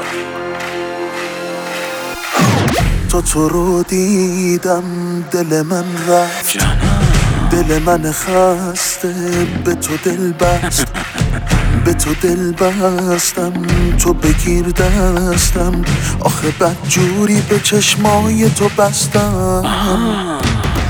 تو رو دیدم دل من رفت، دل من خسته به تو دل بست، به تو دل بستم، تو بگیر دستم، آخه بد جوری به چشمای تو بستم.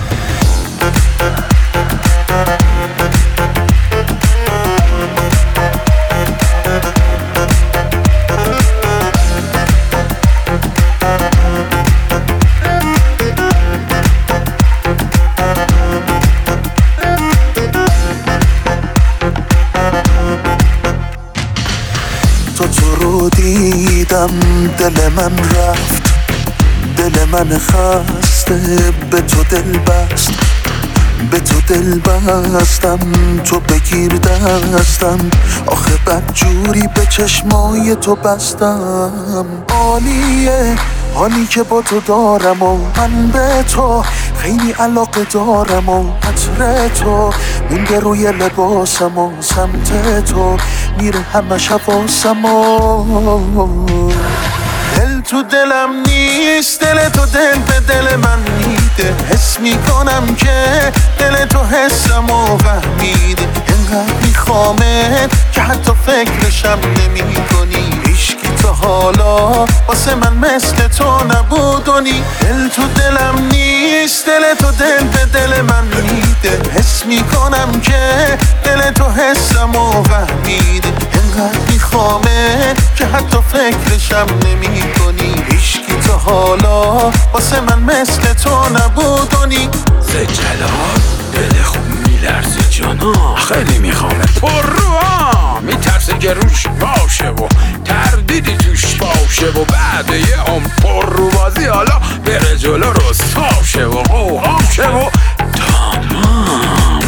تو رو دیدم دل من رفت، دل من خسته به تو دل بست، به تو دل بستم، تو بگیر دستم، آخه بد جوری به چشمای تو بستم. عالیه حالی که با تو دارم و من به تو خیلی علاقه دارم و عطر تو مونده روی لباسم و سمت تو میره همش حواسم و دل تو دلم نیست، دل تو دل به دل من میده، حس میکنم که دل تو حسم و فهمیده، انقدر میخوامت که حتی فکرشم نمی کنی، هیچکی تا حالا واسه من مثل تو نبودونی. دل تو دلم نیست، دل تو دل به دل من میده، حس میکنم که دل تو حسم و فهمیده، انقدر میخوامت که حتی فکرشم نمی کنی، هیچکی تا حالا واسه من مثل تو نبودونی. جلال دل خوب میلرزه جانا، خیلی میخوامه پر رو میترسه که روش باشه و تردیدی توش باشه و بعد یه پر رو بازی حالا بره جلو رسوا شه و قوقا شه و تمام.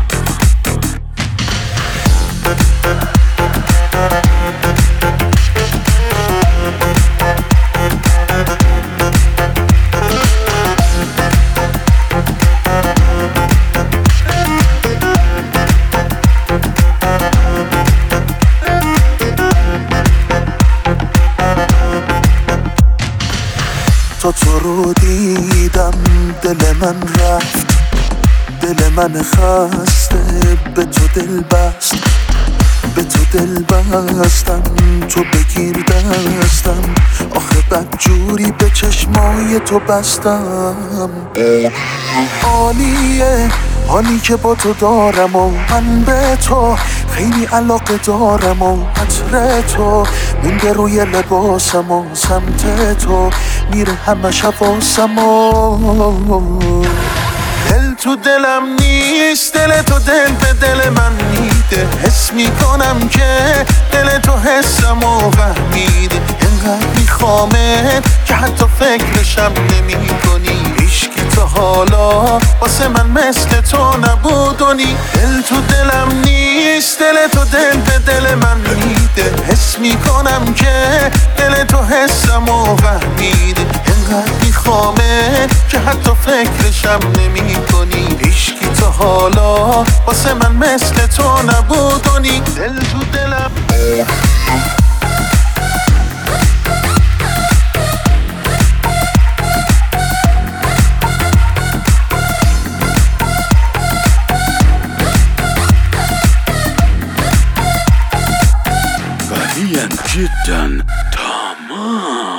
تو رو دیدم دل من رفت، دل من خسته به تو دل بست، به تو دل بستم، تو بگیر دستم، آخه بد جوری به چشمای تو بستم. عالیه حالی که با تو دارم و من به تو خیلی علاقه دارم و عطر تو مونده روی لباسم و سمت تو میره همش حواسم و دل تو دلم نیست، دل تو دل به دل من میده، حس میکنم که دل تو حسم و فهمیده، انقدر میخوامت که حتی فکرشم نمی کنی، هیچکی تا حالا واسه من مثل تو نبودونی. دل تو دلم نیست، دل تو دل به دل من میده، حس میکنم که دل تو حسم و فهمیده، انقدر میخوامت که حتی فکرشم نمی کنی، هیچکی تا حالا واسه من مثل تو نبودونی. دل تو دلم قويا جدا تمام.